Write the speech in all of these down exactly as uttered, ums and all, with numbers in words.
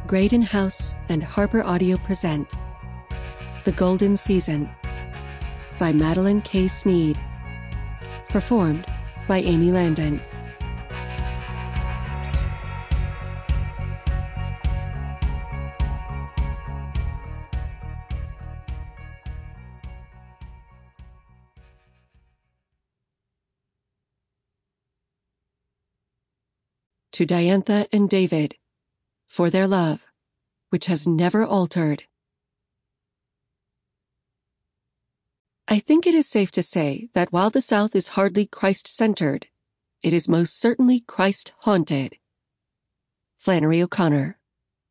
Graydon House and Harper Audio present The Golden Season by Madeline K. Sneed. Performed by Amy Landon. To Diantha and David, for their love, which has never altered. I think it is safe to say that while the South is hardly Christ-centered, it is most certainly Christ-haunted. Flannery O'Connor.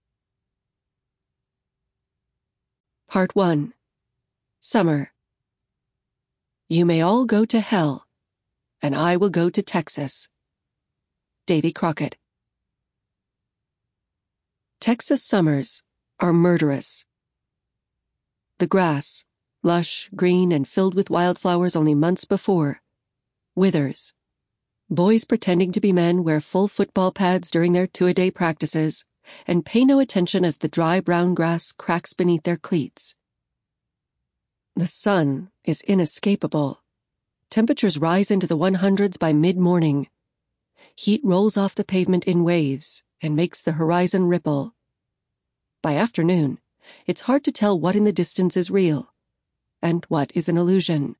Part one. Summer. You may all go to hell, and I will go to Texas. Davy Crockett. Texas summers are murderous. The grass, lush, green, and filled with wildflowers only months before, withers. Boys pretending to be men wear full football pads during their two-a-day practices and pay no attention as the dry brown grass cracks beneath their cleats. The sun is inescapable. Temperatures rise into the one hundreds by mid-morning. Heat rolls off the pavement in waves and makes the horizon ripple. By afternoon, it's hard to tell what in the distance is real and what is an illusion.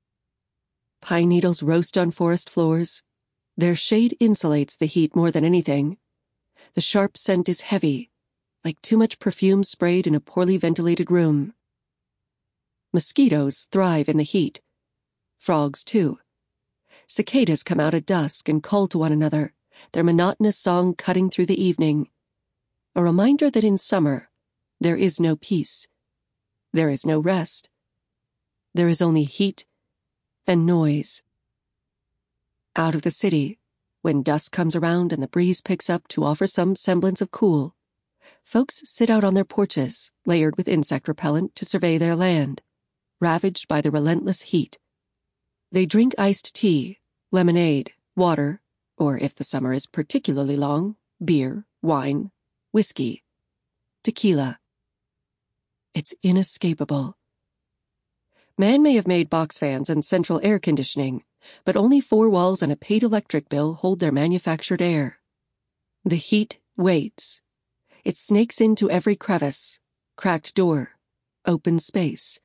Pine needles roast on forest floors. Their shade insulates the heat more than anything. The sharp scent is heavy, like too much perfume sprayed in a poorly ventilated room. Mosquitoes thrive in the heat. Frogs, too. Cicadas come out at dusk and call to one another, their monotonous song cutting through the evening. A reminder that in summer, there is no peace. There is no rest. There is only heat and noise. Out of the city, when dusk comes around and the breeze picks up to offer some semblance of cool, folks sit out on their porches, layered with insect repellent, to survey their land, ravaged by the relentless heat. They drink iced tea, lemonade, water, or if the summer is particularly long, beer, wine, whiskey, tequila. It's inescapable. Man may have made box fans and central air conditioning, but only four walls and a paid electric bill hold their manufactured air. The heat waits. It snakes into every crevice, cracked door, open space.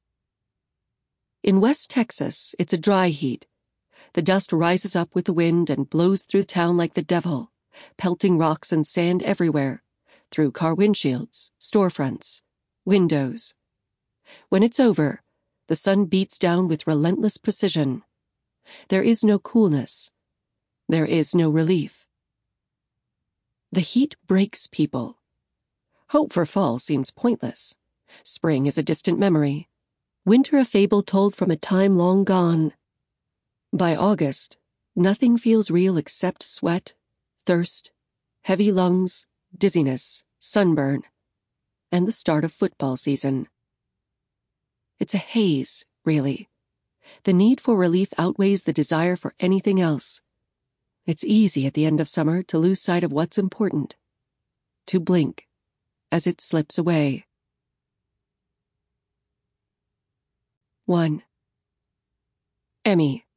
In West Texas, it's a dry heat. The dust rises up with the wind and blows through town like the devil, pelting rocks and sand everywhere, through car windshields, storefronts, windows. When it's over, the sun beats down with relentless precision. There is no coolness. There is no relief. The heat breaks people. Hope for fall seems pointless. Spring is a distant memory. Winter a fable told from a time long gone. By August, nothing feels real except sweat, thirst, heavy lungs, dizziness, sunburn, and the start of football season. It's a haze, really. The need for relief outweighs the desire for anything else. It's easy at the end of summer to lose sight of what's important, to blink as it slips away. one. Emmy.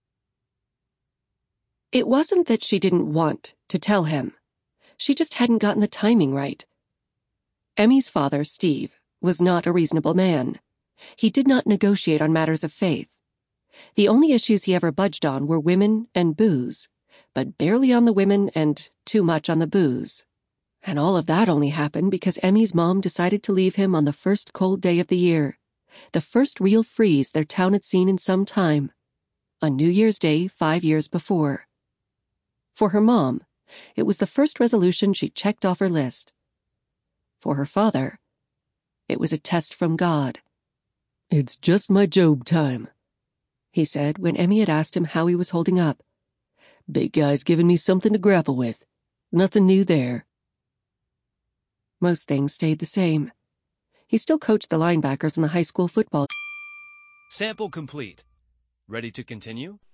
It wasn't that she didn't want to tell him. She just hadn't gotten the timing right. Emmy's father, Steve, was not a reasonable man. He did not negotiate on matters of faith. The only issues he ever budged on were women and booze, but barely on the women and too much on the booze. And all of that only happened because Emmy's mom decided to leave him on the first cold day of the year. The first real freeze their town had seen in some time, on New Year's Day five years before. For her mom, it was the first resolution she checked off her list. For her father, it was a test from God. "It's just my Job time," he said when Emmy had asked him how he was holding up. "Big guy's giving me something to grapple with. Nothing new there." Most things stayed the same. He still coached the linebackers in the high school football. Sample complete. Ready to continue?